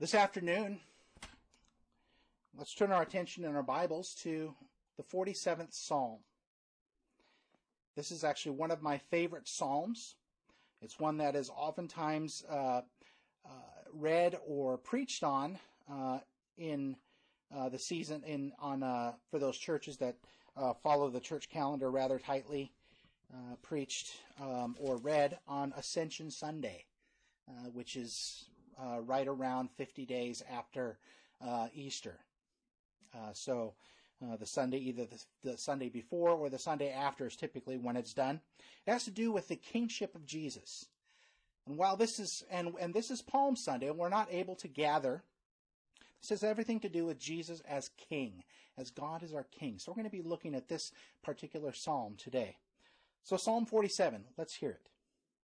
This afternoon, let's turn our attention in our Bibles to the 47th Psalm. This is actually one of my favorite Psalms. It's one that is oftentimes read or preached on in the season for those churches that follow the church calendar rather tightly, preached or read on Ascension Sunday, which is right around 50 days after Easter. So the Sunday, either the Sunday before or the Sunday after is typically when it's done. It has to do with the kingship of Jesus. And while this is this is Palm Sunday, and we're not able to gather, this has everything to do with Jesus as King, as God is our King. So we're going to be looking at this particular psalm today. So Psalm 47, let's hear it.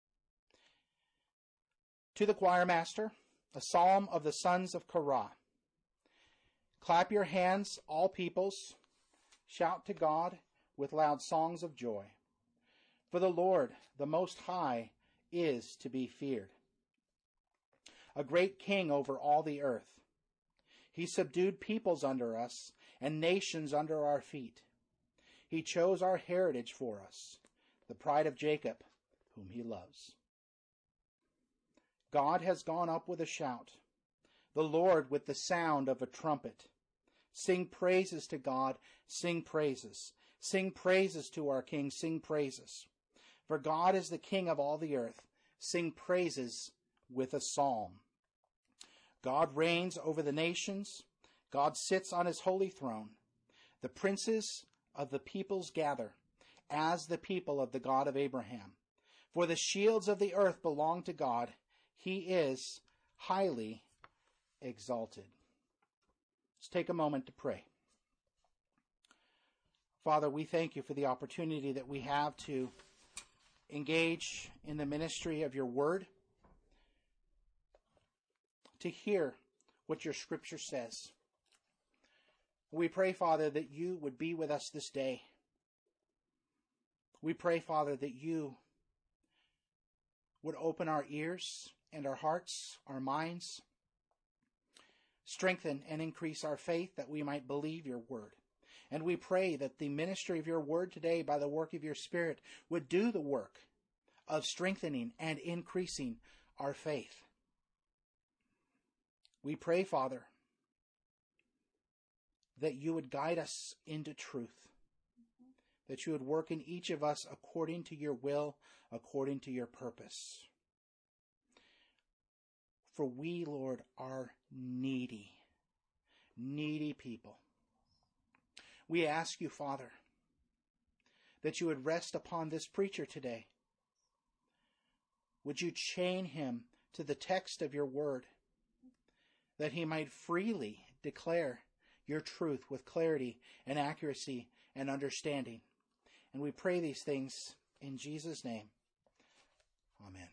To the choir master, a psalm of the sons of Korah. Clap your hands, all peoples. Shout to God with loud songs of joy. For the Lord, the Most High, is to be feared. A great king over all the earth. He subdued peoples under us and nations under our feet. He chose our heritage for us, the pride of Jacob, whom he loves. God has gone up with a shout, the Lord with the sound of a trumpet. Sing praises to God, sing praises. Sing praises to our King, sing praises. For God is the King of all the earth. Sing praises with a psalm. God reigns over the nations. God sits on his holy throne. The princes of the peoples gather, as the people of the God of Abraham. For the shields of the earth belong to God. He is highly exalted. Let's take a moment to pray. Father, we thank you for the opportunity that we have to engage in the ministry of your word, to hear what your scripture says. We pray, Father, that you would be with us this day. We pray, Father, that you would open our ears and our hearts, our minds, strengthen and increase our faith that we might believe your word. And we pray that the ministry of your word today, by the work of your Spirit, would do the work of strengthening and increasing our faith. We pray, Father, that you would guide us into truth, that you would work in each of us according to your will, according to your purpose. For we, Lord, are needy people. We ask you, Father, that you would rest upon this preacher today. Would you chain him to the text of your word, that he might freely declare your truth with clarity and accuracy and understanding. And we pray these things in Jesus' name. Amen.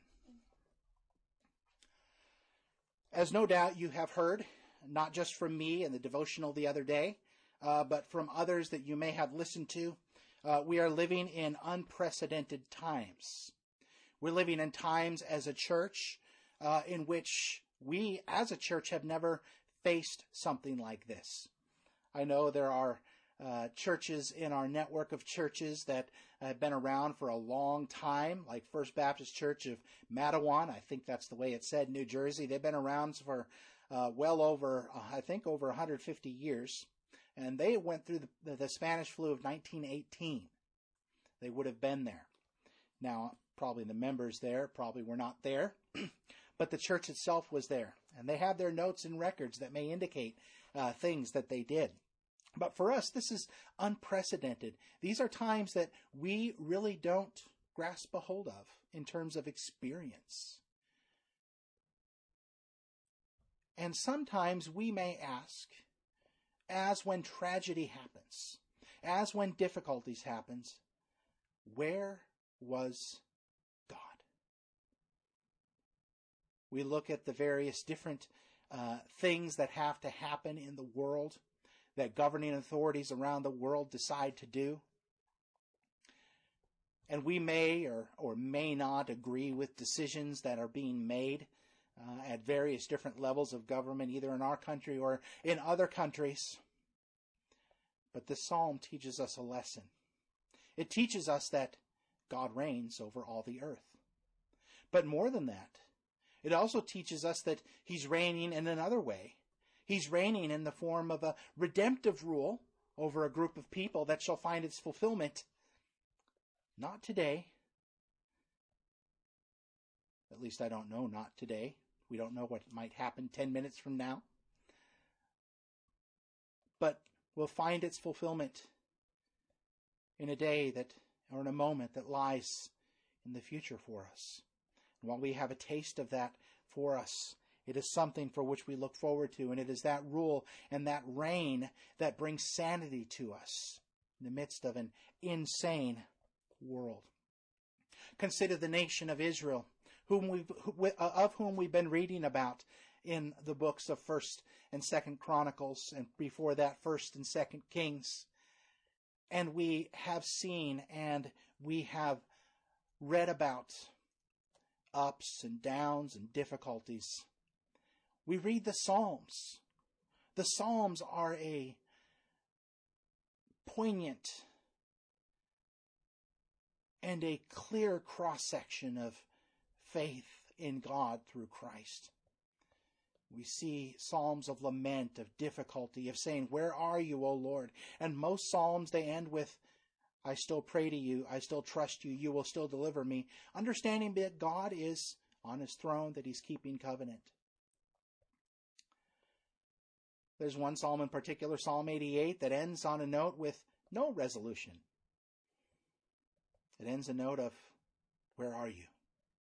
As no doubt you have heard, not just from me in the devotional the other day, but from others that you may have listened to, we are living in unprecedented times. We're living in times as a church in which we as a church have never faced something like this. I know there are churches in our network of churches that have been around for a long time, like First Baptist Church of Matawan. I think that's the way it's said, New Jersey. They've been around for well over, I think, over 150 years. And they went through the Spanish flu of 1918. They would have been there. Now, probably the members there probably were not there, but the church itself was there. And they have their notes and records that may indicate things that they did. But for us, this is unprecedented. These are times that we really don't grasp a hold of in terms of experience. And sometimes we may ask, as when tragedy happens, as when difficulties happens, where was God? We look at the various different things that have to happen in the world, that governing authorities around the world decide to do. And we may or may not agree with decisions that are being made at various different levels of government, either in our country or in other countries. But this psalm teaches us a lesson. It teaches us that God reigns over all the earth. But more than that, it also teaches us that He's reigning in another way. He's reigning in the form of a redemptive rule over a group of people that shall find its fulfillment not today. At least I don't know, not today. We don't know what might happen 10 minutes from now. But we'll find its fulfillment in a day that, or in a moment that lies in the future for us. And while we have a taste of that for us, it is something for which we look forward to, and it is that rule and that reign that brings sanity to us in the midst of an insane world. Consider the nation of Israel, of whom we've been reading about in the books of 1st and 2nd Chronicles, and before that 1st and 2nd Kings. And we have seen and we have read about ups and downs and difficulties. We read the Psalms. The Psalms are a poignant and a clear cross-section of faith in God through Christ. We see psalms of lament, of difficulty, of saying, "Where are you, O Lord?" And most psalms, they end with, "I still pray to you, I still trust you, you will still deliver me," understanding that God is on His throne, that He's keeping covenant. There's one psalm in particular, Psalm 88, that ends on a note with no resolution. It ends a note of, "Where are you?"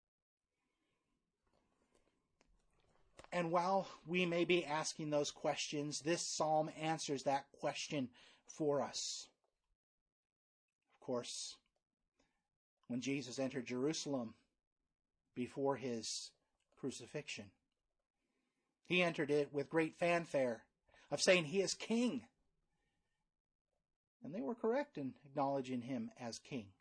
And while we may be asking those questions, this psalm answers that question for us. Of course, when Jesus entered Jerusalem before His crucifixion, He entered it with great fanfare of saying He is King. And they were correct in acknowledging Him as King.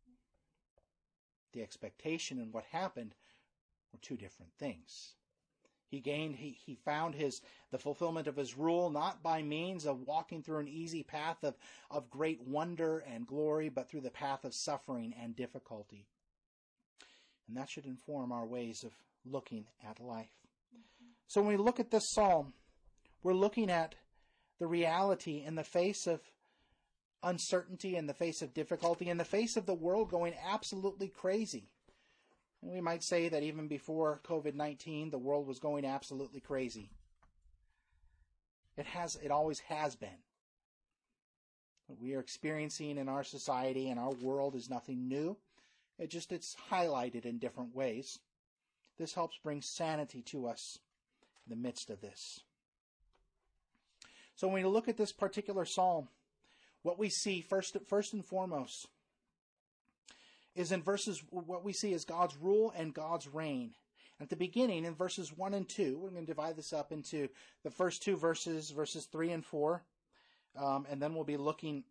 The expectation and what happened were two different things. He found the fulfillment of His rule not by means of walking through an easy path of great wonder and glory, but through the path of suffering and difficulty. And that should inform our ways of looking at life. So when we look at this psalm, we're looking at the reality in the face of uncertainty, in the face of difficulty, in the face of the world going absolutely crazy. And we might say that even before COVID-19, the world was going absolutely crazy. It always has been. What we are experiencing in our society and our world is nothing new. It's highlighted in different ways. This helps bring sanity to us in the midst of this. So when we look at this particular psalm, what we see first and foremost is in verses, what we see is God's rule and God's reign. At the beginning, in verses 1 and 2, we're going to divide this up into the first two verses, verses 3 and 4, and then we'll be looking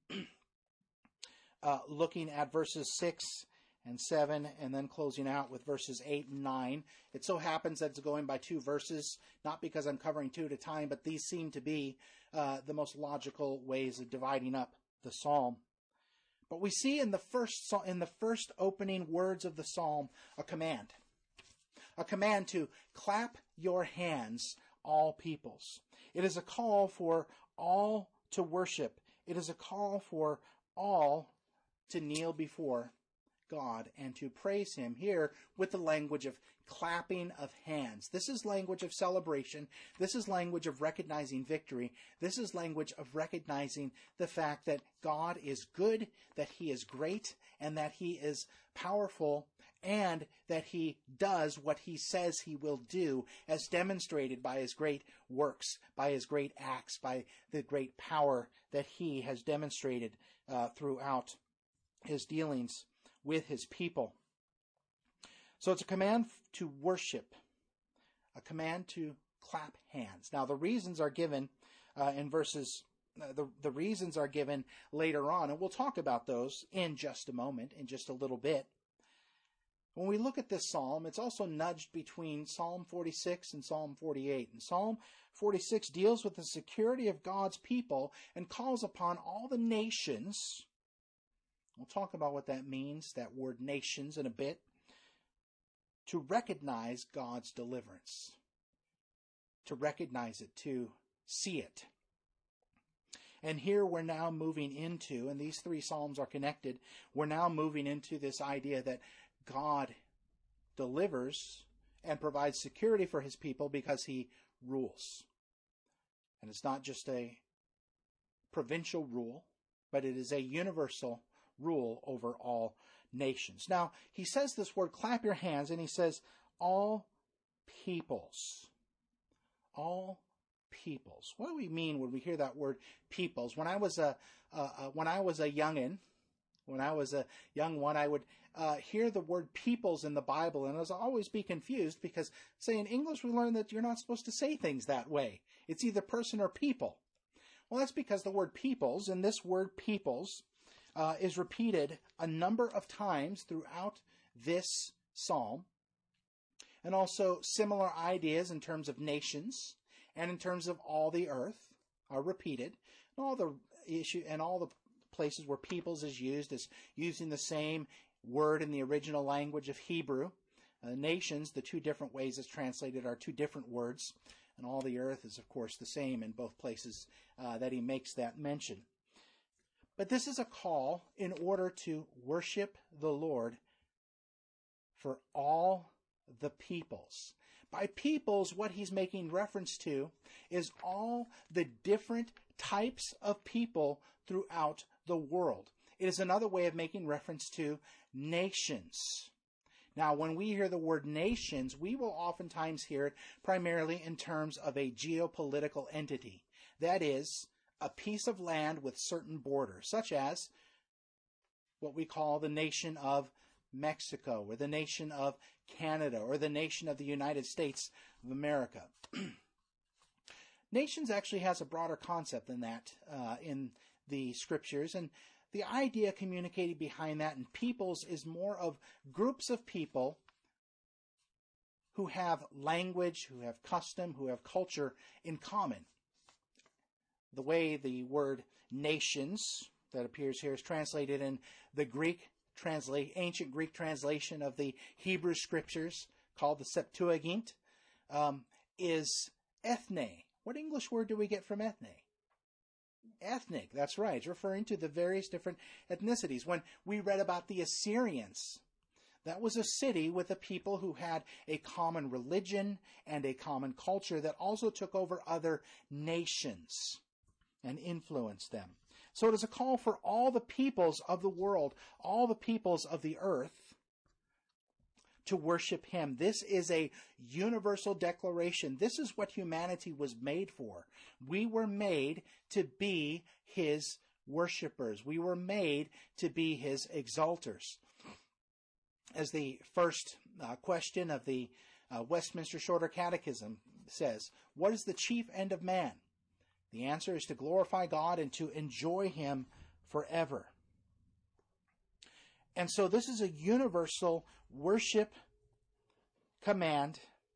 at verses 6 and 7, and then closing out with verses 8 and 9. It so happens that it's going by two verses, not because I'm covering two at a time, but these seem to be the most logical ways of dividing up the psalm. But we see in the first opening words of the psalm a command to clap your hands, all peoples. It is a call for all to worship. It is a call for all to kneel before God and to praise Him here with the language of clapping of hands. This is language of celebration. This is language of recognizing victory. This is language of recognizing the fact that God is good, that He is great, and that He is powerful, and that He does what He says He will do, as demonstrated by His great works, by His great acts, by the great power that He has demonstrated throughout His dealings with His people. So it's a command to worship, a command to clap hands. Now the reasons are given in verses. The reasons are given later on, and we'll talk about those in just a moment, in just a little bit. When we look at this psalm, it's also nudged between Psalm 46 and Psalm 48. And Psalm 46 deals with the security of God's people and calls upon all the nations. We'll talk about what that means, that word nations, in a bit, to recognize God's deliverance, to recognize it, to see it. And here we're now moving into, and these three psalms are connected, we're now moving into this idea that God delivers and provides security for his people because he rules. And it's not just a provincial rule, but it is a universal rule over all nations. Now, he says this word, clap your hands, and he says, all peoples. All peoples. What do we mean when we hear that word peoples? When I was a youngin', when I was a young one, I would hear the word peoples in the Bible, and I was always be confused because, say, in English we learn that you're not supposed to say things that way. It's either person or people. Well, that's because the word peoples, and this word peoples, is repeated a number of times throughout this psalm, and also similar ideas in terms of nations and in terms of all the earth are repeated. And all the places where peoples is used is using the same word in the original language of Hebrew. Nations, the two different ways it's translated are two different words, and all the earth is, of course, the same in both places that he makes that mention. But this is a call in order to worship the Lord for all the peoples. By peoples, what he's making reference to is all the different types of people throughout the world. It is another way of making reference to nations. Now, when we hear the word nations, we will oftentimes hear it primarily in terms of a geopolitical entity. That is, a piece of land with certain borders, such as what we call the nation of Mexico, or the nation of Canada, or the nation of the United States of America. Nations actually has a broader concept than that in the scriptures, and the idea communicated behind that in peoples is more of groups of people who have language, who have custom, who have culture in common. The way the word nations that appears here is translated in the ancient Greek translation of the Hebrew scriptures called the Septuagint is ethne. What English word do we get from ethne? Ethnic, that's right. It's referring to the various different ethnicities. When we read about the Assyrians, that was a city with a people who had a common religion and a common culture that also took over other nations and influenced them. So it is a call for all the peoples of the world, all the peoples of the earth, to worship him. This is a universal declaration. This is what humanity was made for. We were made to be his worshipers. We were made to be his exalters. As the first question of the Westminster Shorter Catechism says, what is the chief end of man? The answer is to glorify God and to enjoy him forever. And so this is a universal worship command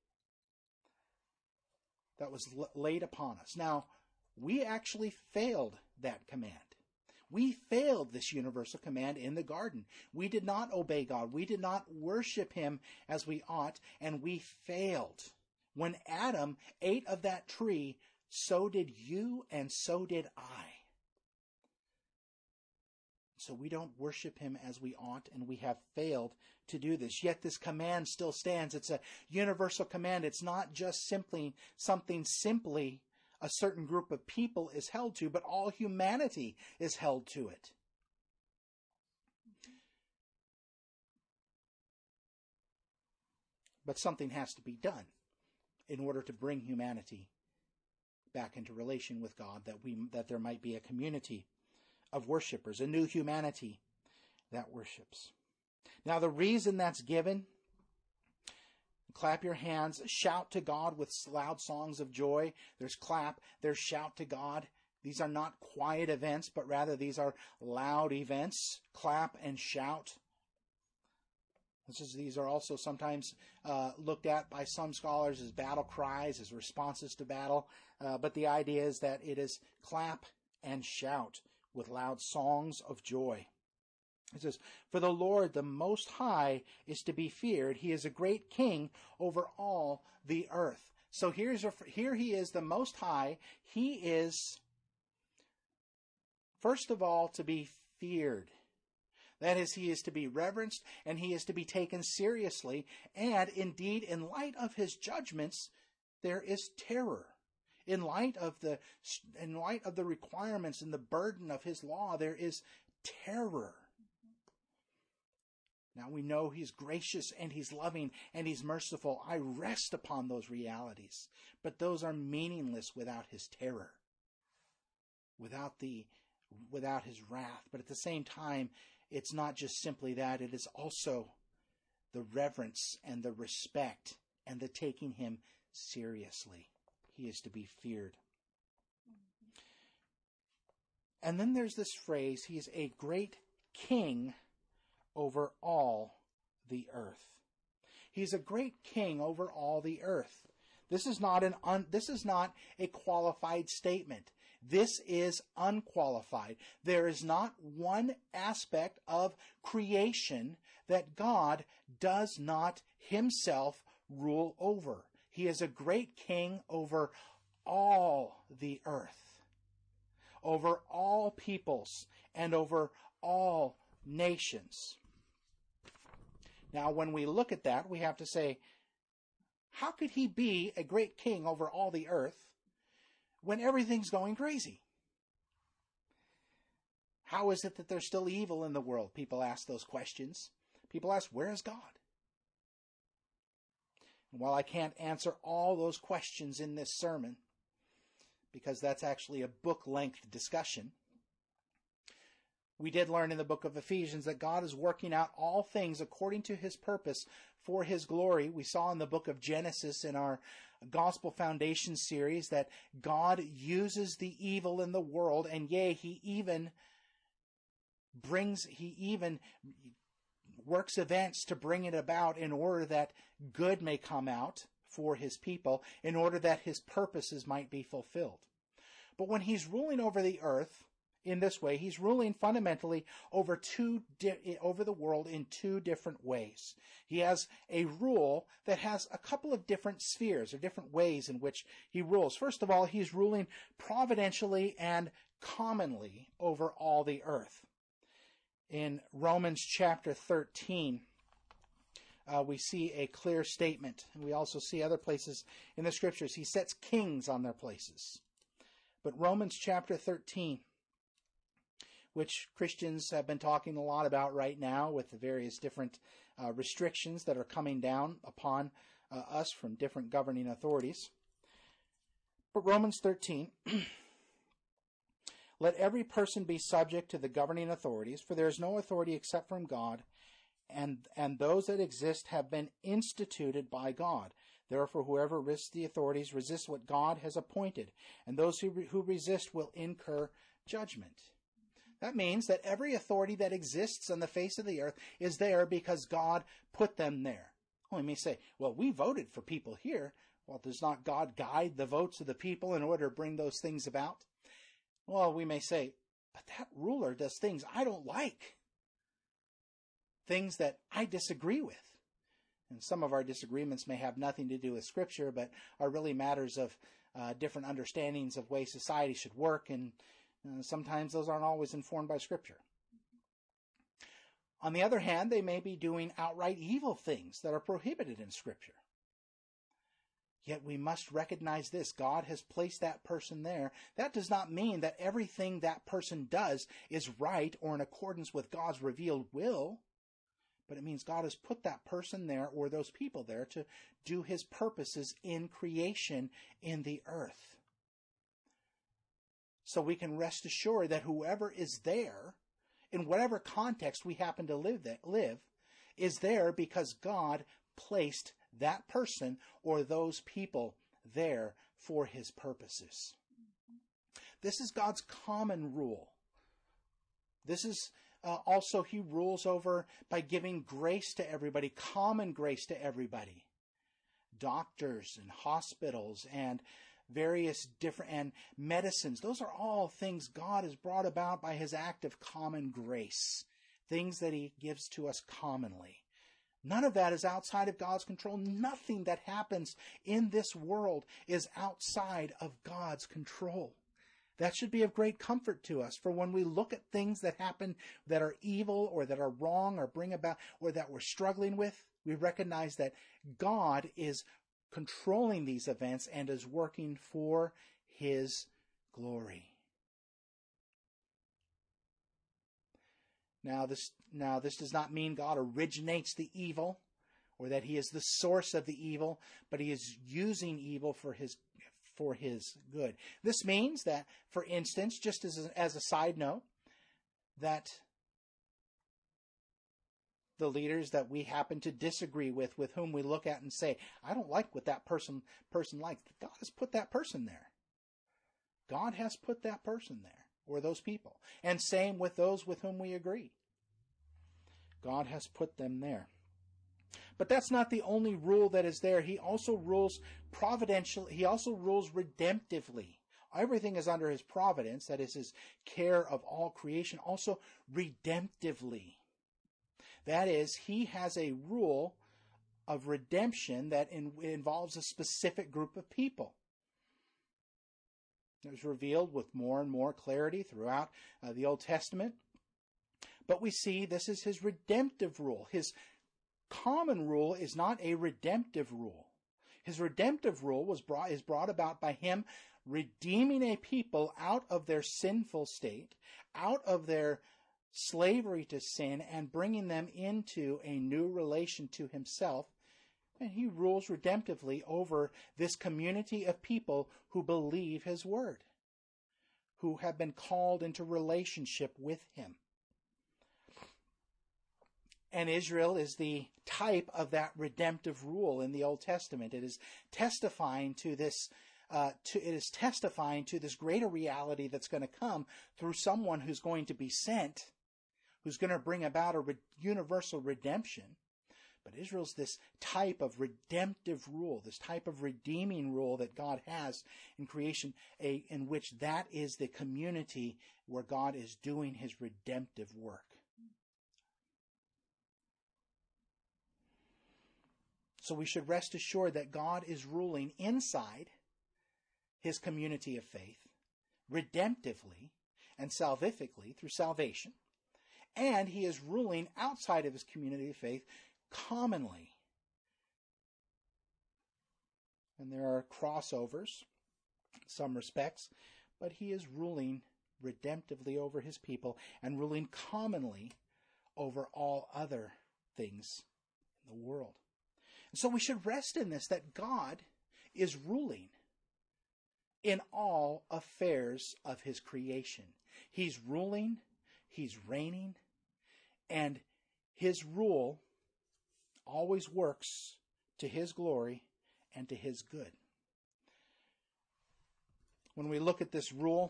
that was laid upon us. Now, we actually failed that command. We failed this universal command in the garden. We did not obey God. We did not worship him as we ought, and we failed. When Adam ate of that tree, so did you and so did I. So we don't worship him as we ought, and we have failed to do this. Yet this command still stands. It's a universal command. It's not just simply something a certain group of people is held to, but all humanity is held to it. But something has to be done in order to bring humanity back into relation with God, that there might be a community of worshipers, a new humanity that worships. Now, the reason that's given, clap your hands, shout to God with loud songs of joy. There's clap, there's shout to God. These are not quiet events, but rather these are loud events. Clap and shout. These are also sometimes looked at by some scholars as battle cries, as responses to battle. But the idea is that it is clap and shout with loud songs of joy. It says, "For the Lord, the Most High, is to be feared. He is a great king over all the earth." So here he is, the Most High. He is, first of all, to be feared. That is, he is to be reverenced and he is to be taken seriously. And indeed, in light of his judgments, there is terror. In light of the requirements and the burden of his law, there is terror. Now we know he's gracious and he's loving and he's merciful. I rest upon those realities. But those are meaningless without his terror, without his wrath. But at the same time, it's not just simply that. It is also the reverence and the respect and the taking him seriously. He is to be feared. And then there's this phrase, he is a great king over all the earth. He's a great king over all the earth. This is not a qualified statement. This is unqualified. There is not one aspect of creation that God does not himself rule over. He is a great king over all the earth, over all peoples, and over all nations. Now, when we look at that, we have to say, how could he be a great king over all the earth when everything's going crazy? How is it that there's still evil in the world? People ask those questions. People ask, where is God? And while I can't answer all those questions in this sermon, because that's actually a book-length discussion, we did learn in the book of Ephesians that God is working out all things according to his purpose for his glory. We saw in the book of Genesis in our Gospel Foundation series that God uses the evil in the world, and yea, he even works events to bring it about in order that good may come out for his people, in order that his purposes might be fulfilled. But when he's ruling over the earth in this way, he's ruling fundamentally over the world in two different ways. He has a rule that has a couple of different spheres or different ways in which he rules. First of all, he's ruling providentially and commonly over all the earth. In Romans chapter 13, we see a clear statement. And we also see other places in the scriptures. He sets kings on their places. But Romans chapter 13, which Christians have been talking a lot about right now with the various different restrictions that are coming down upon us from different governing authorities. But Romans 13, "Let every person be subject to the governing authorities, for there is no authority except from God, and those that exist have been instituted by God. Therefore, whoever resists the authorities resists what God has appointed, and those who resist will incur judgment." That means that every authority that exists on the face of the earth is there because God put them there. Well, we may say, well, we voted for people here. Well, does not God guide the votes of the people in order to bring those things about? Well, we may say, but that ruler does things I don't like. Things that I disagree with. And some of our disagreements may have nothing to do with Scripture, but are really matters of different understandings of ways society should work, and sometimes those aren't always informed by Scripture. On the other hand, they may be doing outright evil things that are prohibited in Scripture. Yet we must recognize this. God has placed that person there. That does not mean that everything that person does is right or in accordance with God's revealed will. But it means God has put that person there or those people there to do his purposes in creation in the earth. So we can rest assured that whoever is there, in whatever context we happen to live, is there because God placed that person or those people there for his purposes. This is God's common rule. This is Also, he rules over by giving grace to everybody, common grace to everybody. Doctors and hospitals and various different and medicines. Those are all things God has brought about by his act of common grace. Things that he gives to us commonly. None of that is outside of God's control. Nothing that happens in this world is outside of God's control. That should be of great comfort to us. For when we look at things that happen that are evil or that are wrong or bring about or that we're struggling with, we recognize that God is controlling these events and is working for his glory. Now this does not mean God originates the evil or that he is the source of the evil, but he is using evil for his good. This means that, for instance, just as a side note, that the leaders that we happen to disagree with whom we look at and say, I don't like what that person likes. God has put that person there. God has put that person there, or those people. And same with those with whom we agree. God has put them there. But that's not the only rule that is there. He also rules providentially. He also rules redemptively. Everything is under his providence, that is his care of all creation, also redemptively. That is, he has a rule of redemption that involves a specific group of people. It was revealed with more and more clarity throughout the Old Testament. But we see this is his redemptive rule. His common rule is not a redemptive rule. His redemptive rule is brought about by him redeeming a people out of their sinful state, out of their slavery to sin, and bringing them into a new relation to himself. And he rules redemptively over this community of people who believe his word, who have been called into relationship with him. And Israel is the type of that redemptive rule in the Old Testament. It is testifying to this. It is testifying to this greater reality that's going to come through someone who's going to be sent, who's going to bring about a universal redemption. But Israel's this type of redemptive rule, this type of redeeming rule that God has in creation, in which that is the community where God is doing his redemptive work. So we should rest assured that God is ruling inside his community of faith, redemptively and salvifically through salvation. And he is ruling outside of his community of faith commonly. And there are crossovers in some respects, but he is ruling redemptively over his people and ruling commonly over all other things in the world. And so we should rest in this, that God is ruling in all affairs of his creation. He's ruling, he's reigning, and his rule always works to his glory and to his good. When we look at this rule,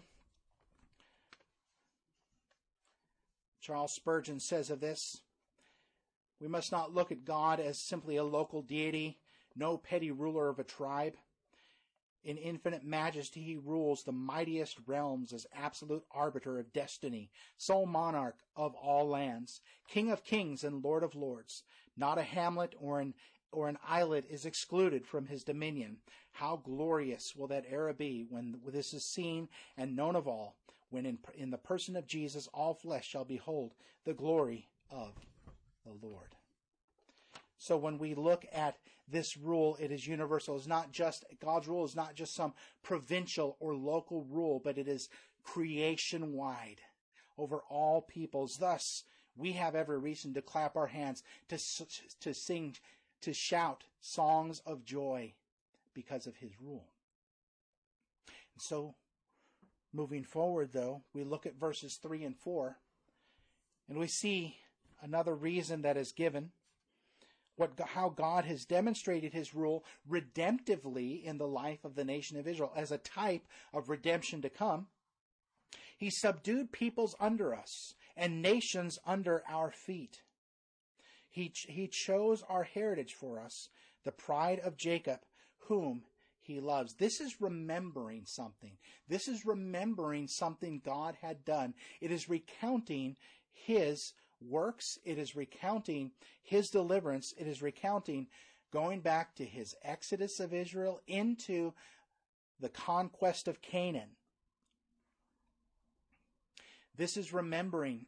Charles Spurgeon says of this, we must not look at God as simply a local deity, no petty ruler of a tribe. In infinite majesty he rules the mightiest realms as absolute arbiter of destiny, sole monarch of all lands, King of kings and Lord of lords. Not a hamlet or an islet is excluded from his dominion. How glorious will that era be when this is seen and known of all, when in the person of Jesus all flesh shall behold the glory of the Lord. So when we look at this rule, it is universal. It's not just, God's rule is not just some provincial or local rule, but it is creation-wide over all peoples. Thus, we have every reason to clap our hands, to sing, to shout songs of joy because of his rule. And so, moving forward, though, we look at verses 3 and 4, and we see another reason that is given, how God has demonstrated his rule redemptively in the life of the nation of Israel as a type of redemption to come. He subdued peoples under us and nations under our feet. He chose our heritage for us, the pride of Jacob, whom he loves. This is remembering something. This is remembering something God had done. It is recounting his works. It is recounting his deliverance. It is recounting going back to his exodus of Israel into the conquest of Canaan. This is remembering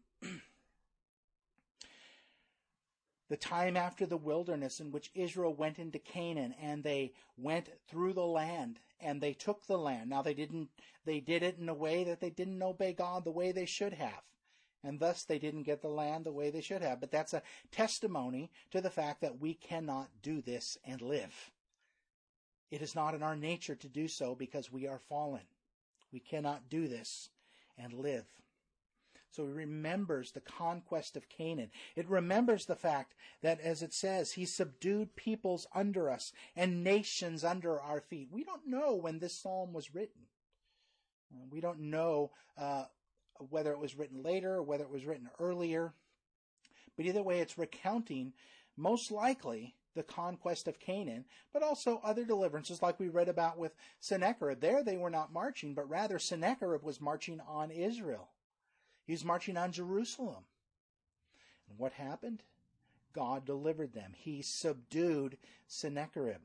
the time after the wilderness in which Israel went into Canaan, and they went through the land and they took the land. Now they did it in a way that they didn't obey God the way they should have. And thus they didn't get the land the way they should have. But that's a testimony to the fact that we cannot do this and live. It is not in our nature to do so because we are fallen. We cannot do this and live. So it remembers the conquest of Canaan. It remembers the fact that, as it says, he subdued peoples under us and nations under our feet. We don't know when this psalm was written. We don't know whether it was written later or whether it was written earlier. But either way, it's recounting, most likely, the conquest of Canaan, but also other deliverances like we read about with Sennacherib. There they were not marching, but rather Sennacherib was marching on Israel. He was marching on Jerusalem. And what happened? God delivered them. He subdued Sennacherib.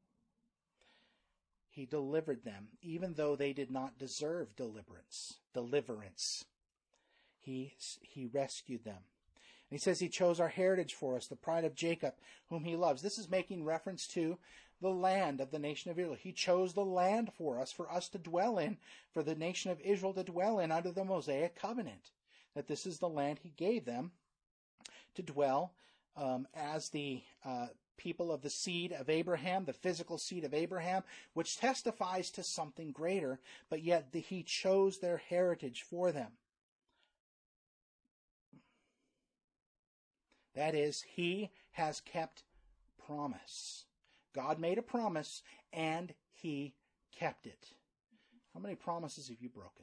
He delivered them, even though they did not deserve deliverance. He rescued them. And he says he chose our heritage for us, the pride of Jacob, whom he loves. This is making reference to the land of the nation of Israel. He chose the land for us to dwell in, for the nation of Israel to dwell in under the Mosaic covenant. That this is the land he gave them to dwell as the people of the seed of Abraham, the physical seed of Abraham, which testifies to something greater, but yet he chose their heritage for them. That is, he has kept promise. God made a promise, and he kept it. How many promises have you broken?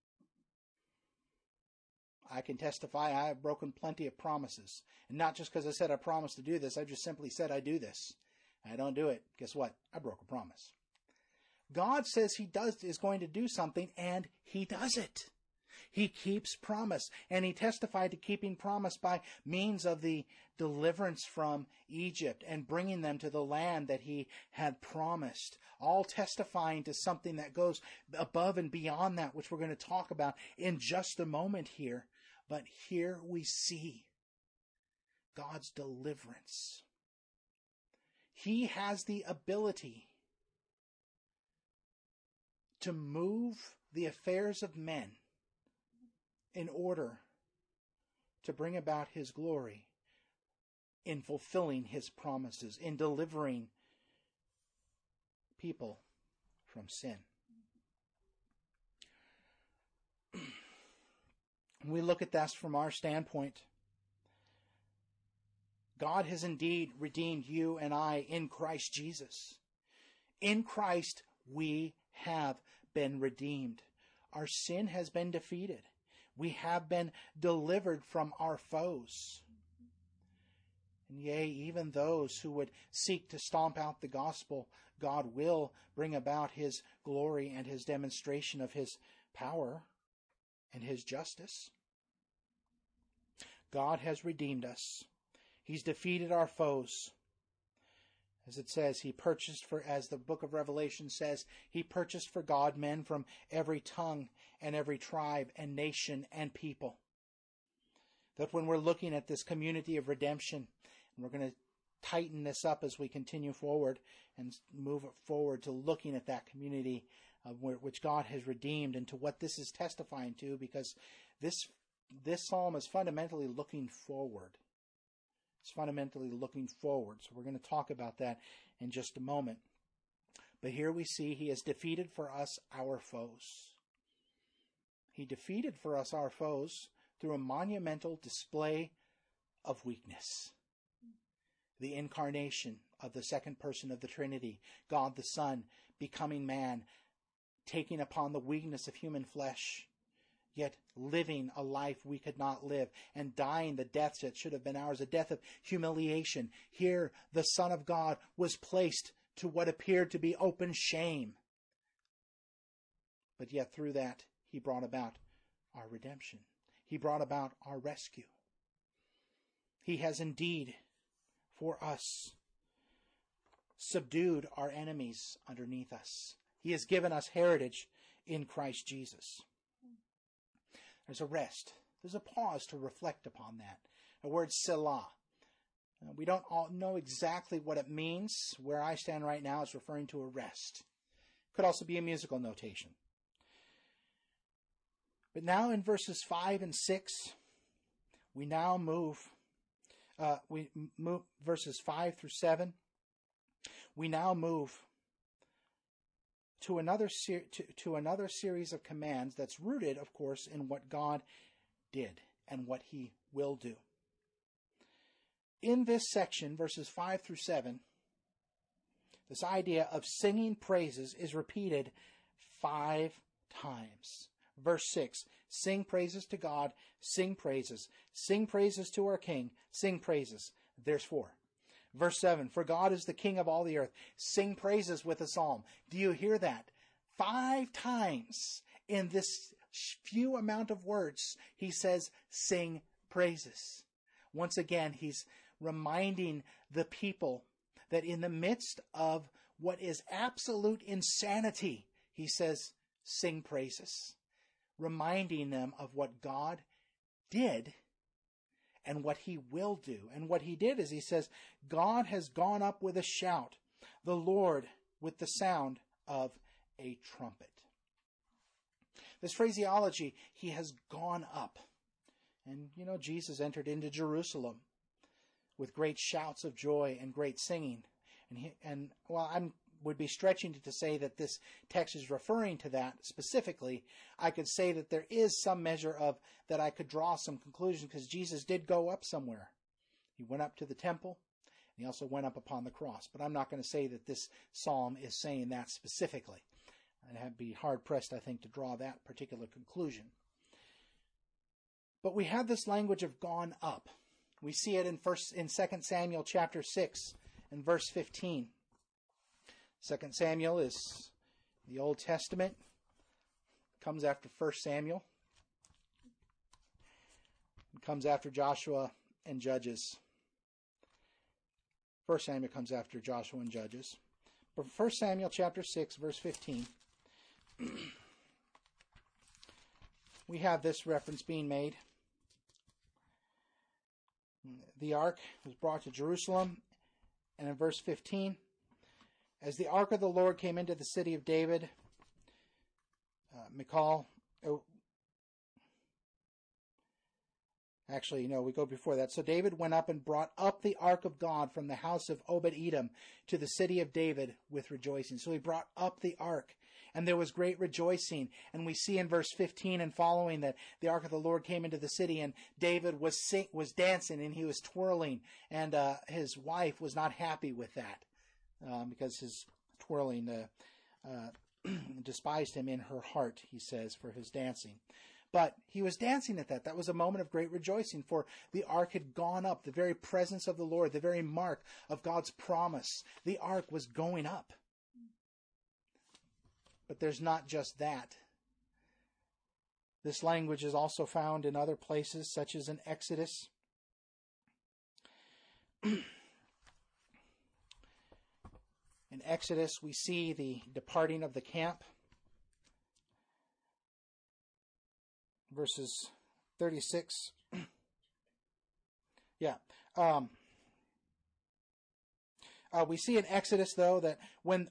I can testify I have broken plenty of promises. And not just because I said I promised to do this, I just simply said I do this. I don't do it. Guess what? I broke a promise. God says he is going to do something, and he does it. He keeps promise, and he testified to keeping promise by means of the deliverance from Egypt and bringing them to the land that he had promised, all testifying to something that goes above and beyond that, which we're going to talk about in just a moment here. But here we see God's deliverance. He has the ability to move the affairs of men in order to bring about his glory in fulfilling his promises, in delivering people from sin. When we look at this from our standpoint, God has indeed redeemed you and I in Christ Jesus. In Christ we have been redeemed. Our sin has been defeated. We have been delivered from our foes. And yea, even those who would seek to stomp out the gospel, God will bring about his glory and his demonstration of his power and his justice. God has redeemed us. He's defeated our foes. As it says, he purchased for, as the book of Revelation says, he purchased for God men from every tongue and every tribe and nation and people. That when we're looking at this community of redemption, and we're going to tighten this up as we continue forward and move forward to looking at that community which God has redeemed, and to what this is testifying to, because this psalm is fundamentally looking forward. It's fundamentally looking forward. So we're going to talk about that in just a moment. But here we see he has defeated for us our foes. He defeated for us our foes through a monumental display of weakness. The incarnation of the second person of the Trinity, God the Son, becoming man, taking upon the weakness of human flesh, yet living a life we could not live, and dying the deaths that should have been ours, a death of humiliation. Here, the Son of God was placed to what appeared to be open shame. But yet through that, he brought about our redemption. He brought about our rescue. He has indeed, for us, subdued our enemies underneath us. He has given us heritage in Christ Jesus. There's a rest. There's a pause to reflect upon that. The word Selah. We don't all know exactly what it means. Where I stand right now is referring to a rest. Could also be a musical notation. But now in verses 5 and 6, we now move verses 5 through 7. We now move to another series of commands that's rooted, of course, in what God did and what he will do. In this section, verses 5 through 7, this idea of singing praises is repeated 5 times. Verse 6, sing praises to God, sing praises. Sing praises to our King, sing praises. There's 4. Verse 7, for God is the King of all the earth. Sing praises with a psalm. Do you hear that? 5 times in this few amount of words, he says, sing praises. Once again, he's reminding the people that in the midst of what is absolute insanity, he says, sing praises. Reminding them of what God did and what he will do. And what he did is he says, God has gone up with a shout, the Lord with the sound of a trumpet. This phraseology, he has gone up. And Jesus entered into Jerusalem with great shouts of joy and great singing. And I would be stretching to say that this text is referring to that specifically. I could say that there is some measure of that I could draw some conclusion, because Jesus did go up somewhere. He went up to the temple, and he also went up upon the cross. But I'm not going to say that this psalm is saying that specifically. I'd be hard-pressed, I think, to draw that particular conclusion. But we have this language of gone up. We see it in 2 Samuel chapter 6 and verse 15. 2 Samuel is the Old Testament. Comes after 1 Samuel. It comes after Joshua and Judges. 1 Samuel comes after Joshua and Judges. But 1 Samuel chapter 6, verse 15, we have this reference being made. The ark was brought to Jerusalem, and in verse 15, as the ark of the Lord came into the city of David, we go before that. So David went up and brought up the ark of God from the house of Obed-Edom to the city of David with rejoicing. So he brought up the ark, and there was great rejoicing. And we see in verse 15 and following that the ark of the Lord came into the city, and David was dancing and he was twirling, and his wife was not happy with that because his twirling despised him in her heart, he says, for his dancing. But he was dancing at that. That was a moment of great rejoicing, for the ark had gone up, the very presence of the Lord, the very mark of God's promise. The ark was going up. But there's not just that. This language is also found in other places, such as in Exodus. In Exodus, we see the departing of the camp. Verses 36. We see in Exodus, though, that when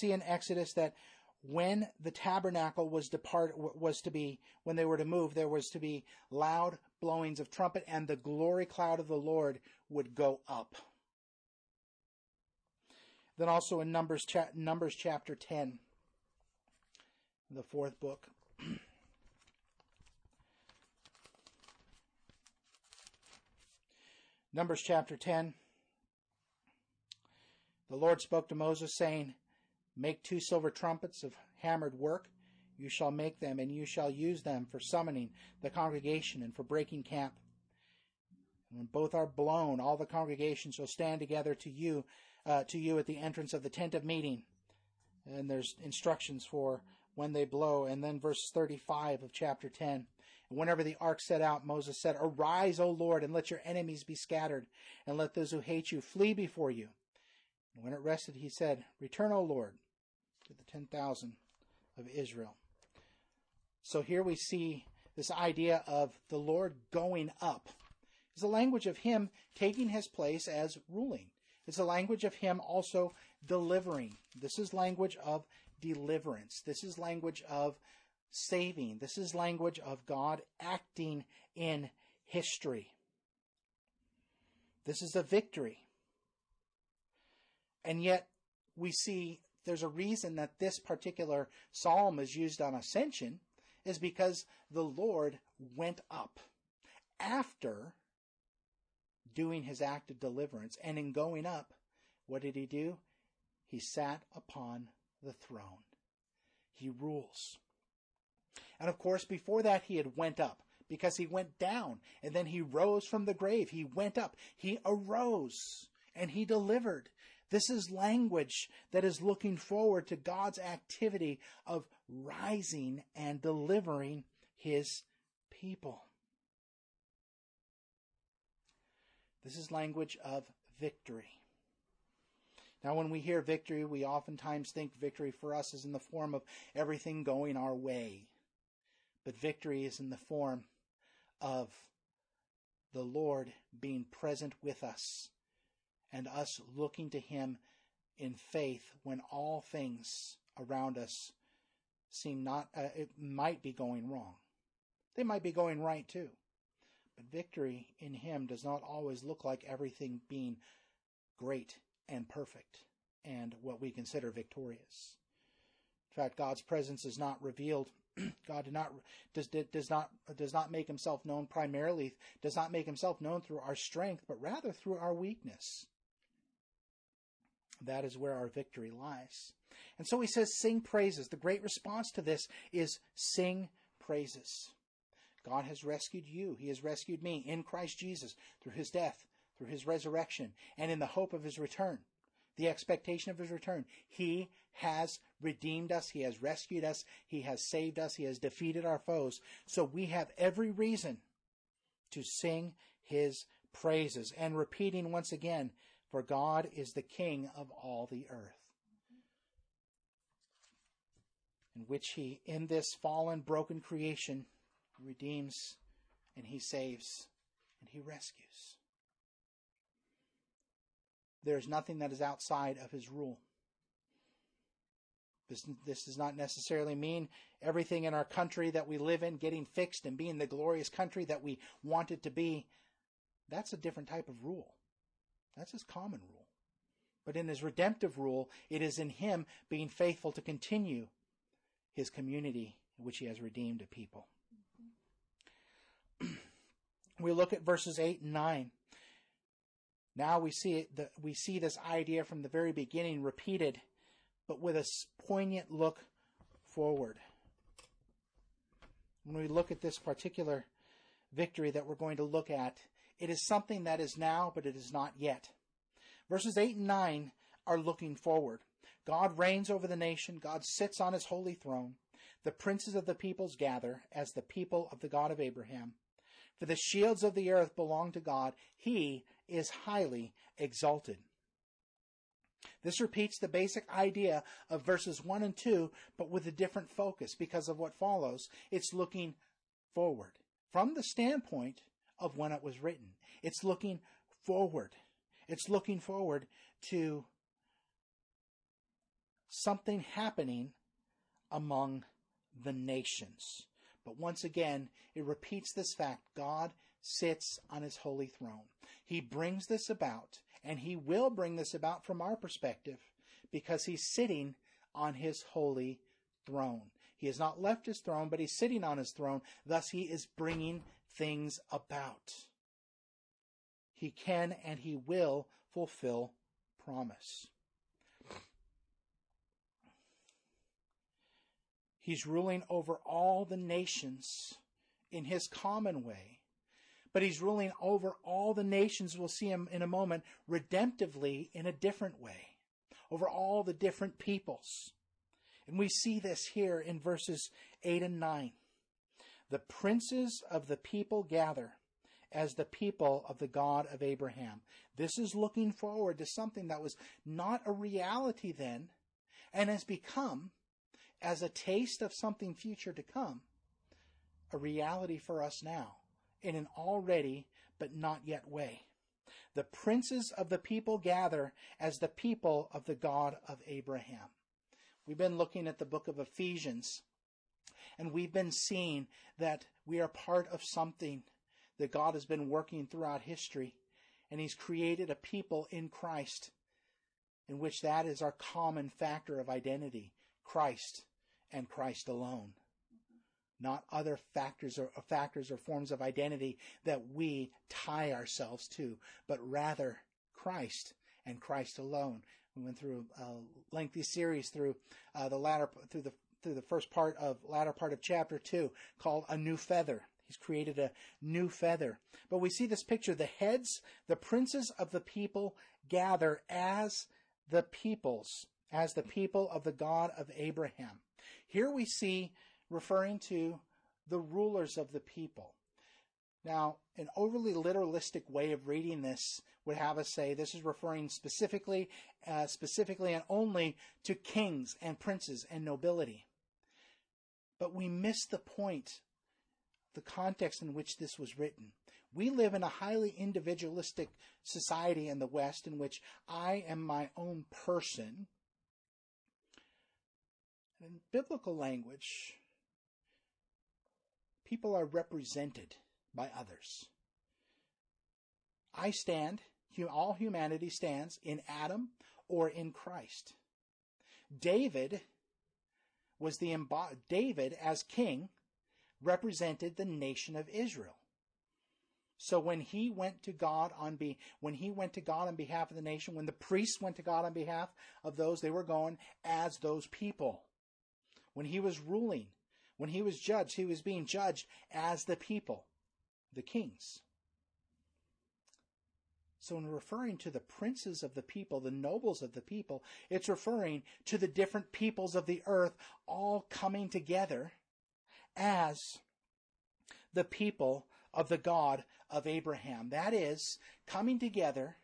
the tabernacle when they were to move, there was to be loud blowings of trumpet, and the glory cloud of the Lord would go up. Then also in Numbers chapter 10, the 4th book. Numbers chapter 10. The Lord spoke to Moses, saying, make 2 silver trumpets of hammered work. You shall make them, and you shall use them for summoning the congregation and for breaking camp. And when both are blown, all the congregation shall stand together to you at the entrance of the tent of meeting. And there's instructions for when they blow. And then verse 35 of chapter 10. And whenever the ark set out, Moses said, Arise, O Lord, and let your enemies be scattered, and let those who hate you flee before you. And when it rested, he said, Return, O Lord, to the 10,000 of Israel. So here we see this idea of the Lord going up. It's a language of him taking his place as ruling. It's a language of him also delivering. This is language of deliverance. This is language of saving. This is language of God acting in history. This is a victory. And yet we see there's a reason that this particular psalm is used on ascension, is because the Lord went up after doing his act of deliverance. And in going up, what did he do? He sat upon the throne. He rules. And of course, before that, he had went up, because he went down and then he rose from the grave. He went up. He arose and he delivered. This is language that is looking forward to God's activity of rising and delivering his people. This is language of victory. Now, when we hear victory, we oftentimes think victory for us is in the form of everything going our way. But victory is in the form of the Lord being present with us and us looking to him in faith when all things around us seem it might be going wrong. They might be going right too. But victory in him does not always look like everything being great and perfect and what we consider victorious. In fact, God's presence is not revealed. God does not make himself known primarily, does not make himself known through our strength, but rather through our weakness. That is where our victory lies. And so he says, sing praises. The great response to this is sing praises. God has rescued you. He has rescued me in Christ Jesus through his death, through his resurrection, and in the hope of his return, the expectation of his return. He has redeemed us. He has rescued us. He has saved us. He has defeated our foes. So we have every reason to sing his praises. And repeating once again, for God is the King of all the earth, in which he, in this fallen, broken creation, redeems and he saves and he rescues. There is nothing that is outside of his rule. This does not necessarily mean everything in our country that we live in getting fixed and being the glorious country that we want it to be. That's a different type of rule. That's his common rule. But in his redemptive rule, it is in him being faithful to continue his community in which he has redeemed a people. We look at verses 8 and 9. Now we see this idea from the very beginning repeated, but with a poignant look forward. When we look at this particular victory that we're going to look at, it is something that is now, but it is not yet. Verses 8 and 9 are looking forward. God reigns over the nation. God sits on his holy throne. The princes of the peoples gather as the people of the God of Abraham. For the shields of the earth belong to God. He is highly exalted. This repeats the basic idea of verses 1 and 2, but with a different focus because of what follows. It's looking forward from the standpoint of when it was written. It's looking forward. It's looking forward to something happening among the nations. But once again, it repeats this fact. God sits on his holy throne. He brings this about, and he will bring this about from our perspective, because he's sitting on his holy throne. He has not left his throne, but he's sitting on his throne. Thus, he is bringing things about. He can and he will fulfill promise. He's ruling over all the nations in his common way. But he's ruling over all the nations, we'll see him in a moment, redemptively in a different way, over all the different peoples. And we see this here in verses 8 and 9. The princes of the people gather as the people of the God of Abraham. This is looking forward to something that was not a reality then, and has become, as a taste of something future to come, a reality for us now, in an already but not yet way. The princes of the people gather as the people of the God of Abraham. We've been looking at the book of Ephesians, and we've been seeing that we are part of something that God has been working throughout history, and he's created a people in Christ, in which that is our common factor of identity, Christ and Christ alone. Not other factors or forms of identity that we tie ourselves to, but rather Christ and Christ alone. We went through a lengthy series through the first part of latter part of chapter 2 called A New Feather. He's created a new feather. But we see this picture: the heads, the princes of the people gather as the people of the God of Abraham. Here we see referring to the rulers of the people. Now, an overly literalistic way of reading this would have us say this is referring specifically and only to kings and princes and nobility. But we miss the point, the context in which this was written. We live in a highly individualistic society in the West, in which I am my own person. In biblical language, people are represented by others. All humanity stands in Adam or in Christ. David as king represented the nation of Israel. So when he went to God on behalf of the nation, when the priests went to God on behalf of those, they were going as those people. When he was ruling, when he was judged, he was being judged as the people, the kings. So in referring to the princes of the people, the nobles of the people, it's referring to the different peoples of the earth all coming together as the people of the God of Abraham. That is, coming together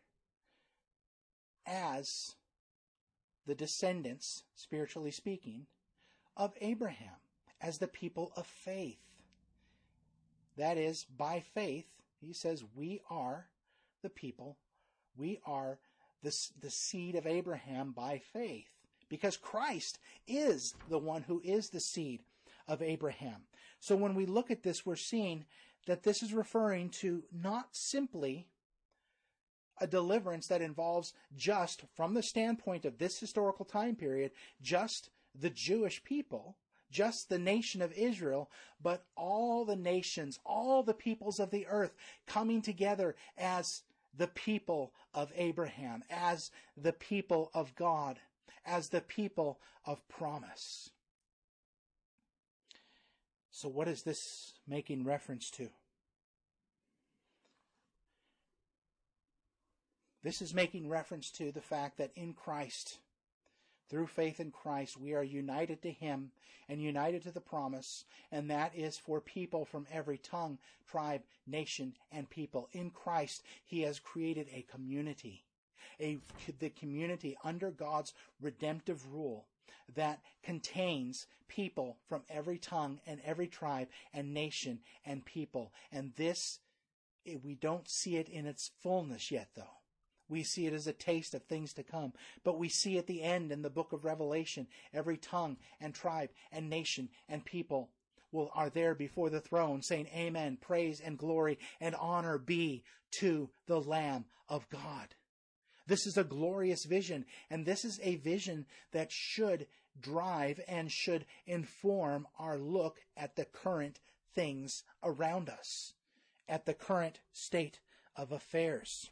as the descendants, spiritually speaking, of Abraham, as the people of faith. That is, by faith, he says, we are the people, we are the seed of Abraham by faith, because Christ is the one who is the seed of Abraham. So when we look at this, we're seeing that this is referring to not simply a deliverance that involves just, from the standpoint of this historical time period, just the Jewish people, just the nation of Israel, but all the nations, all the peoples of the earth coming together as the people of Abraham, as the people of God, as the people of promise. So what is this making reference to? This is making reference to the fact that in Christ, through faith in Christ, we are united to him and united to the promise, and that is for people from every tongue, tribe, nation, and people. In Christ, he has created a community, the community under God's redemptive rule that contains people from every tongue and every tribe and nation and people. And this, we don't see it in its fullness yet, though. We see it as a taste of things to come. But we see at the end in the book of Revelation, every tongue and tribe and nation and people are there before the throne saying, Amen, praise and glory and honor be to the Lamb of God. This is a glorious vision, and this is a vision that should drive and should inform our look at the current things around us, at the current state of affairs.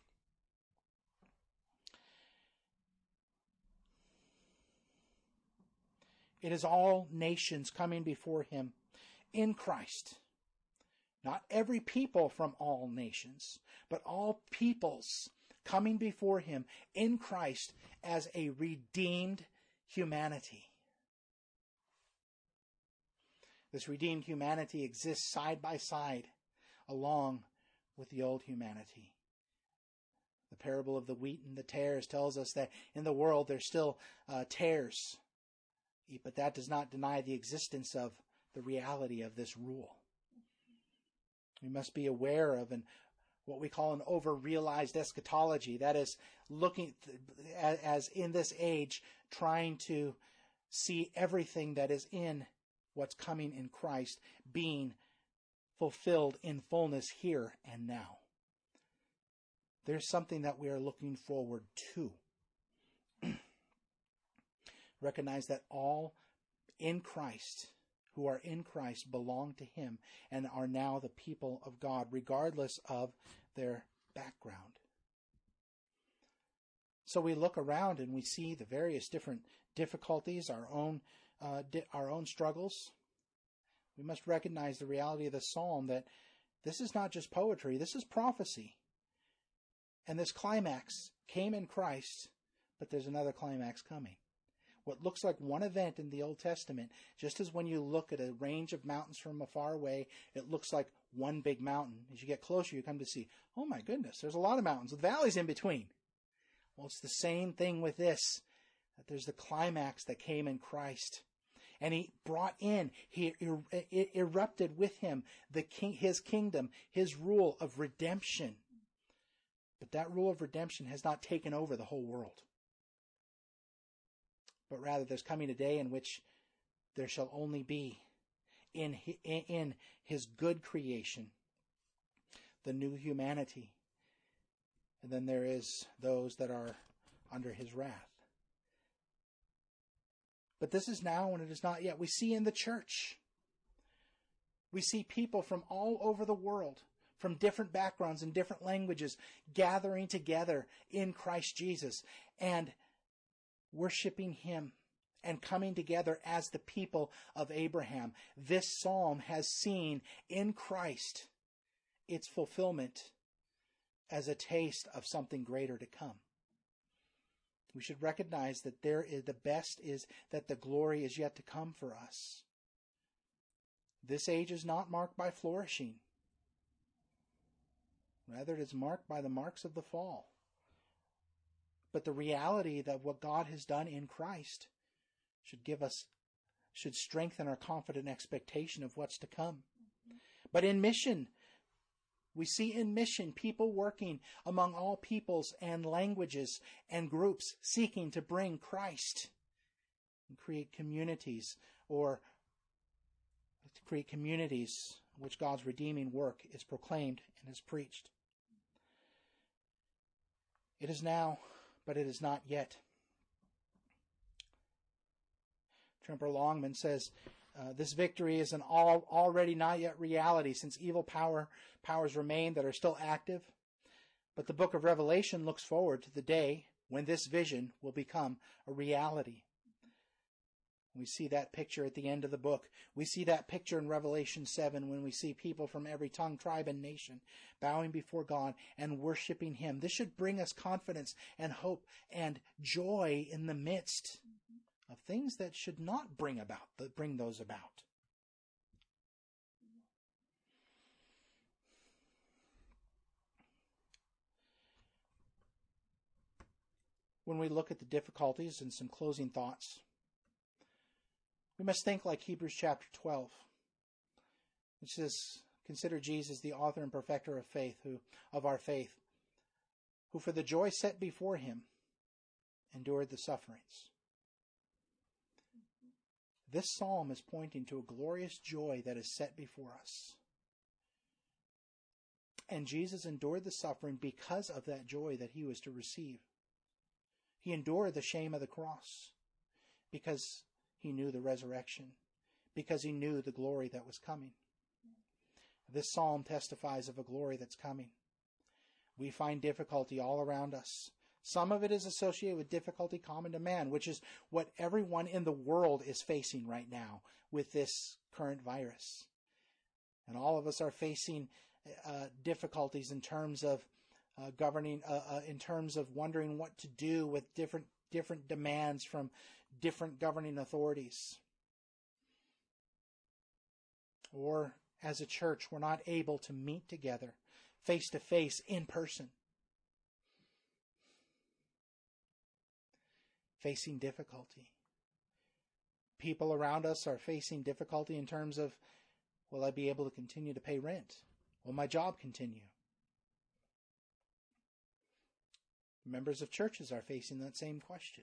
It is all nations coming before him in Christ. Not every people from all nations, but all peoples coming before him in Christ as a redeemed humanity. This redeemed humanity exists side by side along with the old humanity. The parable of the wheat and the tares tells us that in the world there's still tares, but that does not deny the existence of the reality of this rule. We must be aware of what we call an over-realized eschatology. That is, looking as in this age, trying to see everything that is in what's coming in Christ being fulfilled in fullness here and now. There's something that we are looking forward to. Recognize that all in Christ, who are in Christ, belong to him and are now the people of God, regardless of their background. So we look around and we see the various different difficulties, our own struggles. We must recognize the reality of the psalm that this is not just poetry, this is prophecy. And this climax came in Christ, but there's another climax coming. What looks like one event in the Old Testament, just as when you look at a range of mountains from afar away, it looks like one big mountain. As you get closer, you come to see, oh my goodness, there's a lot of mountains with valleys in between. Well, it's the same thing with this, that there's the climax that came in Christ. And he brought in, it erupted with him his kingdom, his rule of redemption. But that rule of redemption has not taken over the whole world. But rather there's coming a day in which there shall only be in his good creation the new humanity. And then there is those that are under his wrath. But this is now and it is not yet. We see in the church. We see people from all over the world, from different backgrounds and different languages, gathering together in Christ Jesus and worshiping him and coming together as the people of Abraham. This psalm has seen in Christ its fulfillment as a taste of something greater to come. We should recognize that the best is that the glory is yet to come for us. This age is not marked by flourishing. Rather, it is marked by the marks of the fall. But the reality that what God has done in Christ should strengthen our confident expectation of what's to come. But in mission, we see in mission people working among all peoples and languages and groups seeking to bring Christ and create communities which God's redeeming work is proclaimed and is preached. It is now, but it is not yet. Tremper Longman says, this victory is an already not yet reality, since evil powers remain that are still active. But the book of Revelation looks forward to the day when this vision will become a reality. We see that picture at the end of the book. We see that picture in Revelation 7 when we see people from every tongue, tribe, and nation bowing before God and worshiping him. This should bring us confidence and hope and joy in the midst of things that should not bring those about. When we look at the difficulties and some closing thoughts, we must think like Hebrews chapter 12, which says, consider Jesus the author and perfecter of our faith, who for the joy set before him endured the sufferings. This psalm is pointing to a glorious joy that is set before us. And Jesus endured the suffering because of that joy that he was to receive. He endured the shame of the cross because he knew the resurrection, because he knew the glory that was coming. This psalm testifies of a glory that's coming. We find difficulty all around us. Some of it is associated with difficulty common to man, which is what everyone in the world is facing right now with this current virus. And all of us are facing difficulties in terms of governing, in terms of wondering what to do with different demands from different governing authorities. Or as a church, we're not able to meet together face to face in person. Facing difficulty. People around us are facing difficulty in terms of, will I be able to continue to pay rent? Will my job continue? Members of churches are facing that same question.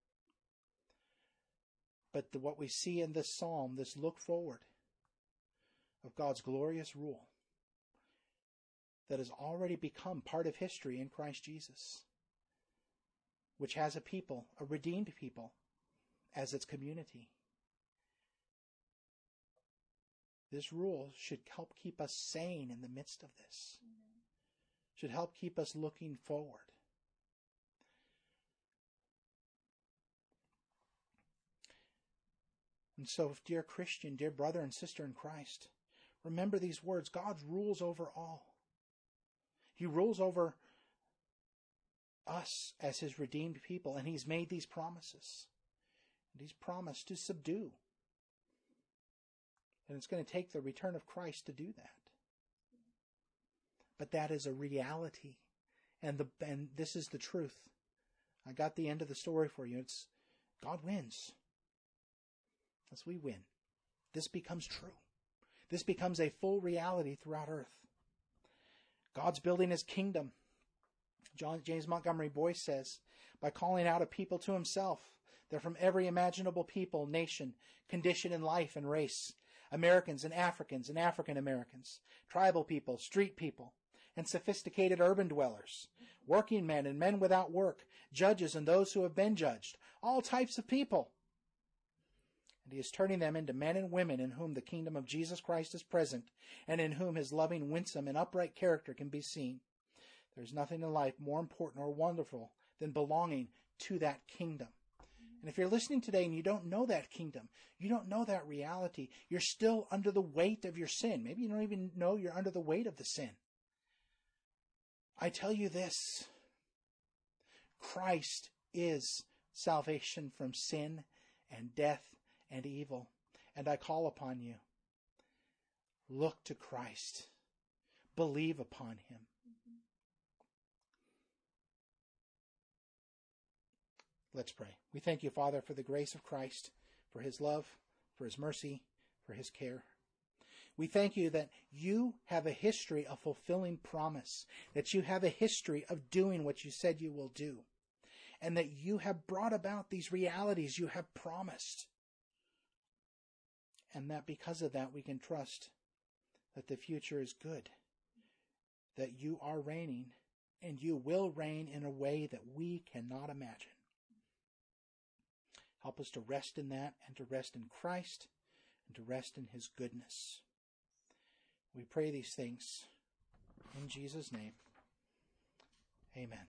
But what we see in this psalm, this look forward of God's glorious rule that has already become part of history in Christ Jesus, which has a people, a redeemed people, as its community. This rule should help keep us sane in the midst of this. Should help keep us looking forward. And so, dear Christian, dear brother and sister in Christ, remember these words. God rules over all. He rules over us as His redeemed people, and He's made these promises. And He's promised to subdue. And it's going to take the return of Christ to do that. But that is a reality. And this is the truth. I got the end of the story for you. It's God wins. As we win. This becomes true. This becomes a full reality throughout earth. God's building His kingdom. James Montgomery Boyce says, by calling out a people to Himself. They're from every imaginable people, nation, condition in life and race. Americans and Africans and African Americans, tribal people, street people, and sophisticated urban dwellers, working men and men without work, judges and those who have been judged, all types of people. And He is turning them into men and women in whom the kingdom of Jesus Christ is present, and in whom His loving, winsome, and upright character can be seen. There is nothing in life more important or wonderful than belonging to that kingdom. And if you're listening today and you don't know that kingdom, you don't know that reality, you're still under the weight of your sin. Maybe you don't even know you're under the weight of the sin. I tell you this, Christ is salvation from sin and death and evil. And I call upon you, look to Christ. Believe upon Him. Let's pray. We thank you, Father, for the grace of Christ, for His love, for His mercy, for His care. We thank you that you have a history of fulfilling promise, that you have a history of doing what you said you will do, and that you have brought about these realities you have promised. And that because of that, we can trust that the future is good, that you are reigning, and you will reign in a way that we cannot imagine. Help us to rest in that, and to rest in Christ, and to rest in His goodness. We pray these things in Jesus' name. Amen.